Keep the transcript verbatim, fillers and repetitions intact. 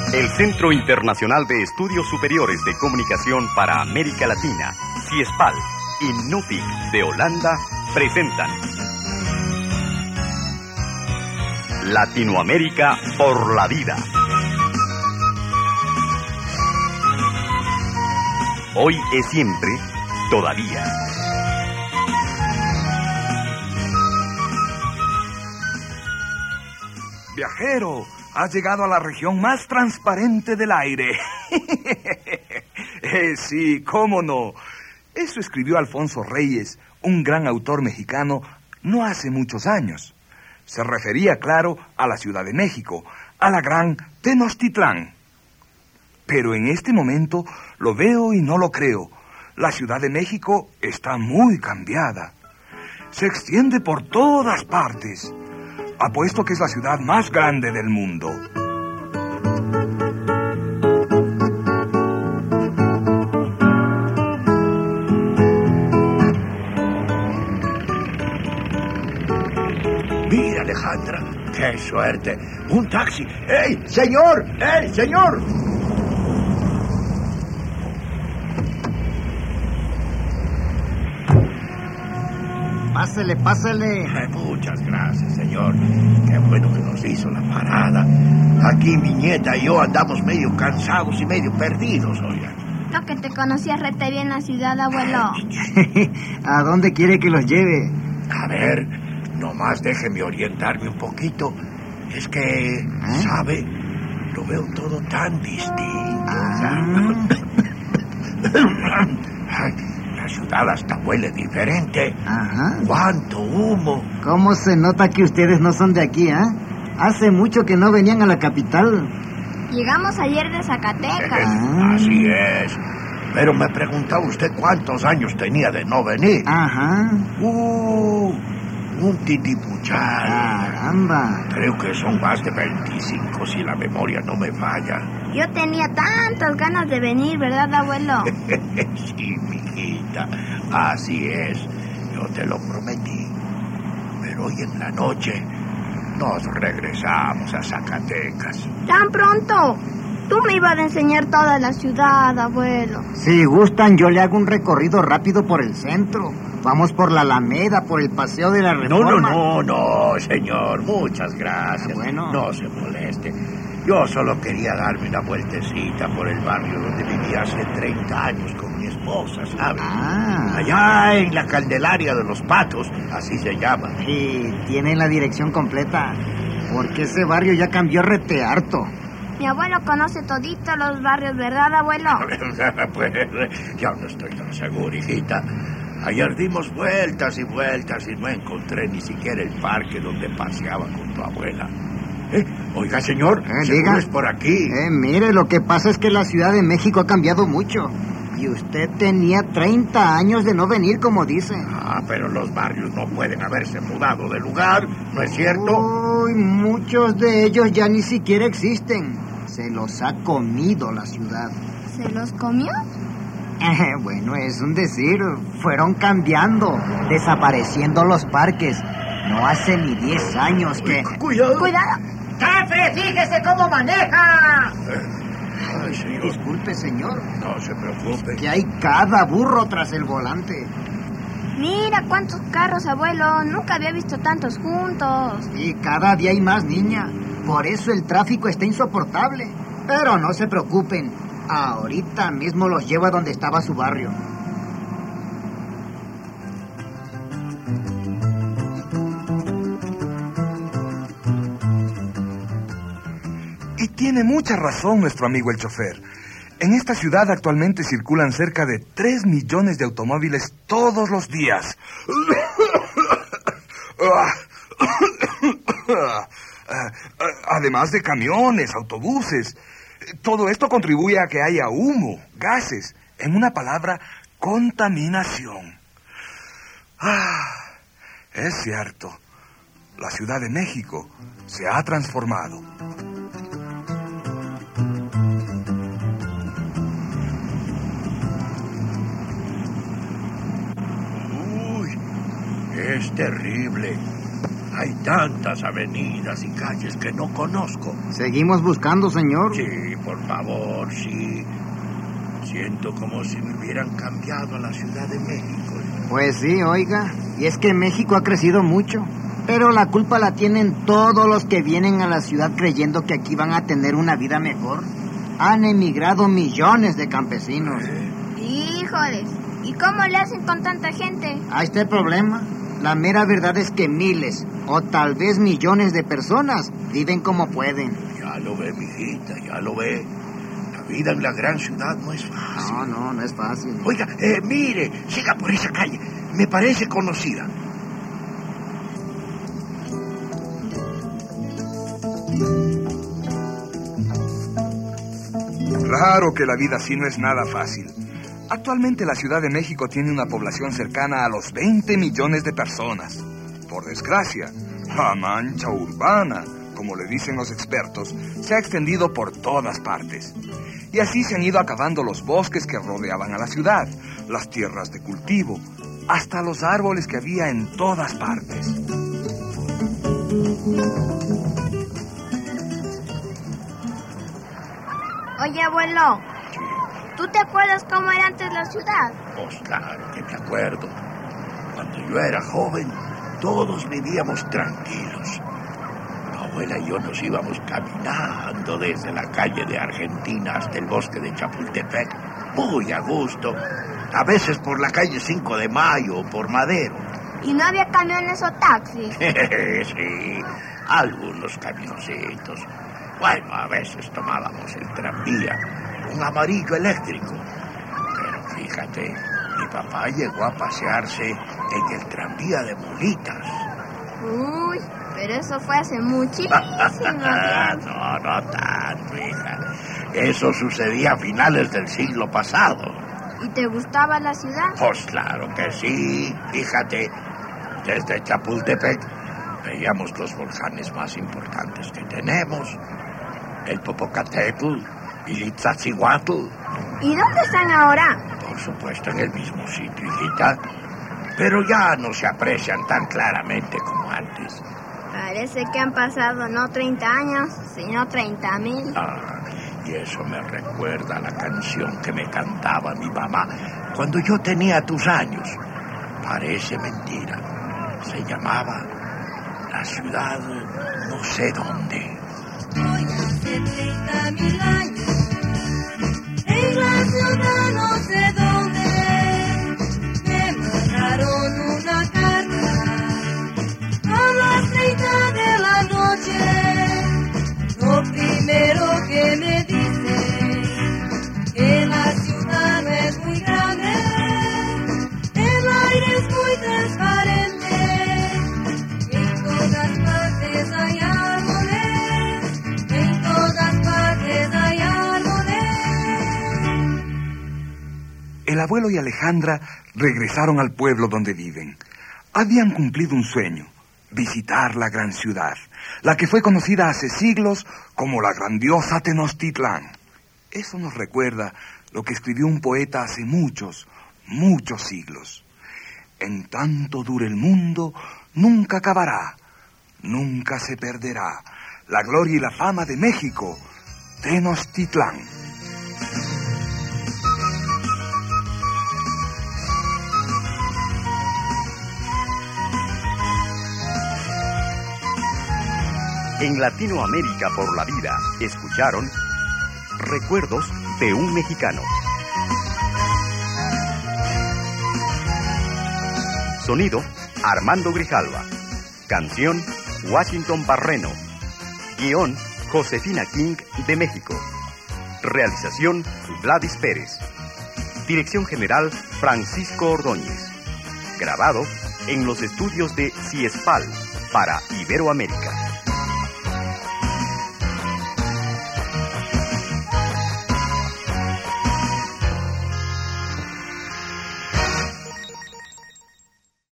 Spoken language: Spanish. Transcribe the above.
El Centro Internacional de Estudios Superiores de Comunicación para América Latina, CIESPAL, y NUFIC de Holanda presentan Latinoamérica por la vida. Hoy es siempre, todavía. Viajero, has llegado a la región más transparente del aire. eh, sí, cómo no. Eso escribió Alfonso Reyes, un gran autor mexicano, no hace muchos años. Se refería, claro, a la Ciudad de México, a la gran Tenochtitlán. Pero en este momento lo veo y no lo creo. La Ciudad de México está muy cambiada. Se extiende por todas partes. Apuesto que es la ciudad más grande del mundo. Mira, Alejandra, qué suerte. Un taxi. ¡Ey, señor! ¡Ey, señor! Pásele, pásele. Ay, muchas gracias, señor. Qué bueno que nos hizo la parada. Aquí mi nieta y yo andamos medio cansados y medio perdidos, oiga. No, que te conocías rete bien la ciudad, abuelo. ¿A dónde quiere que los lleve? A ver, nomás déjeme orientarme un poquito. Es que, ¿eh? ¿sabe? Lo veo todo tan distinto. Ah. Ay, la ciudad hasta huele diferente. Ajá. ¡Cuánto humo! ¿Cómo se nota que ustedes no son de aquí, ah? ¿eh? Hace mucho que no venían a la capital. Llegamos ayer de Zacatecas. Ah. Así es. Pero me preguntaba usted cuántos años tenía de no venir. Ajá. Uh, un titipuchal. Caramba. Creo que son más de veinticinco si la memoria no me falla. Yo tenía tantas ganas de venir, ¿verdad, abuelo? Sí, mijita, así es. Yo te lo prometí. Pero hoy en la noche nos regresamos a Zacatecas. ¿Tan pronto? Tú me ibas a enseñar toda la ciudad, abuelo. Si gustan, yo le hago un recorrido rápido por el centro. Vamos por la Alameda, por el Paseo de la Reforma. No, no, no, no, señor. Muchas gracias. Bueno. No se moleste. Yo solo quería darme una vueltecita por el barrio donde vivía hace treinta años con mi esposa, ¿sabe? Ah. Allá en la Candelaria de los Patos, así se llama. Y tienen la dirección completa, porque ese barrio ya cambió rete harto. Mi abuelo conoce toditos los barrios, ¿verdad, abuelo? Pues ya no estoy tan seguro, hijita. Ayer dimos vueltas y vueltas y no encontré ni siquiera el parque donde paseaba con tu abuela. ¿Eh? Oiga, señor, eh, ¿seguro diga. es por aquí? Eh, mire, lo que pasa es que la Ciudad de México ha cambiado mucho. Y usted tenía treinta años de no venir, como dice. Ah, pero los barrios no pueden haberse mudado de lugar, ¿no es cierto? Uy, muchos de ellos ya ni siquiera existen. Se los ha comido la ciudad. ¿Se los comió? Eh, bueno, es un decir. Fueron cambiando, desapareciendo los parques. No hace ni diez años que... Uy, cuidado. ¡Cuidado! ¡Jefe, fíjese cómo maneja! Ay, señor. Disculpe, señor. No se preocupe. Que hay cada burro tras el volante. Mira cuántos carros, abuelo. Nunca había visto tantos juntos. Y cada día hay más, niña. Por eso el tráfico está insoportable. Pero no se preocupen. Ahorita mismo los llevo a donde estaba su barrio. Y tiene mucha razón nuestro amigo el chofer. En esta ciudad actualmente circulan cerca de tres millones de automóviles todos los días. Además de camiones, autobuses. Todo esto contribuye a que haya humo, gases, en una palabra, contaminación. Ah, es cierto, la Ciudad de México se ha transformado. Uy, es terrible. Hay tantas avenidas y calles que no conozco. ¿Seguimos buscando, señor? Sí, por favor, sí. Siento como si me hubieran cambiado a la Ciudad de México. Pues sí, oiga. Y es que México ha crecido mucho. Pero la culpa la tienen todos los que vienen a la ciudad creyendo que aquí van a tener una vida mejor. Han emigrado millones de campesinos. Híjoles, ¿y cómo le hacen con tanta gente? Ahí está el problema. La mera verdad es que miles, o tal vez millones de personas viven como pueden. Ya lo ve, mijita, ya lo ve. La vida en la gran ciudad no es fácil. No, no, no es fácil. Oiga, eh, mire, siga por esa calle. Me parece conocida. Claro que la vida así no es nada fácil. Actualmente la Ciudad de México tiene una población cercana a los veinte millones de personas. Por desgracia, la mancha urbana, como le dicen los expertos, se ha extendido por todas partes. Y así se han ido acabando los bosques que rodeaban a la ciudad, las tierras de cultivo, hasta los árboles que había en todas partes. Oye, abuelo, ¿tú te acuerdas cómo era antes la ciudad? Pues claro que me acuerdo. Cuando yo era joven, todos vivíamos tranquilos. La abuela y yo nos íbamos caminando desde la calle de Argentina hasta el bosque de Chapultepec, muy a gusto. A veces por la calle cinco de mayo o por Madero. ¿Y no había camiones o taxis? Sí, algunos camioncitos. Bueno, a veces tomábamos el tranvía, un amarillo eléctrico. Pero fíjate, mi papá llegó a pasearse en el tranvía de mulitas. Uy, pero eso fue hace muchísimo tiempo. No, no tanto, hija. Eso sucedía a finales del siglo pasado. ¿Y te gustaba la ciudad? Pues claro que sí. Fíjate, desde Chapultepec veíamos los volcanes más importantes que tenemos. El Popocatépetl y el Iztaccíhuatl. ¿Y dónde están ahora? Por supuesto, en el mismo sitio, hijita. Pero ya no se aprecian tan claramente como antes. Parece que han pasado no treinta años, sino treinta mil. Ah, y eso me recuerda a la canción que me cantaba mi mamá cuando yo tenía tus años. Parece mentira. Se llamaba La ciudad no sé dónde. Hoy hace treinta mil años, en la ciudad no sé dónde, me mandaron una carta a las treinta de la noche. Lo primero que me dice, que la ciudad no es muy grande, el aire es muy transparente, en todas partes hay árboles. El abuelo y Alejandra regresaron al pueblo donde viven. Habían cumplido un sueño, visitar la gran ciudad, la que fue conocida hace siglos como la grandiosa Tenochtitlán. Eso nos recuerda lo que escribió un poeta hace muchos, muchos siglos. En tanto dure el mundo, nunca acabará, nunca se perderá la gloria y la fama de México, Tenochtitlán. En Latinoamérica por la vida, escucharon Recuerdos de un Mexicano. Sonido, Armando Grijalva. Canción, Washington Barreno. Guión, Josefina King, de México. Realización, Vladis Pérez. Dirección general, Francisco Ordóñez. Grabado en los estudios de Ciespal para Iberoamérica.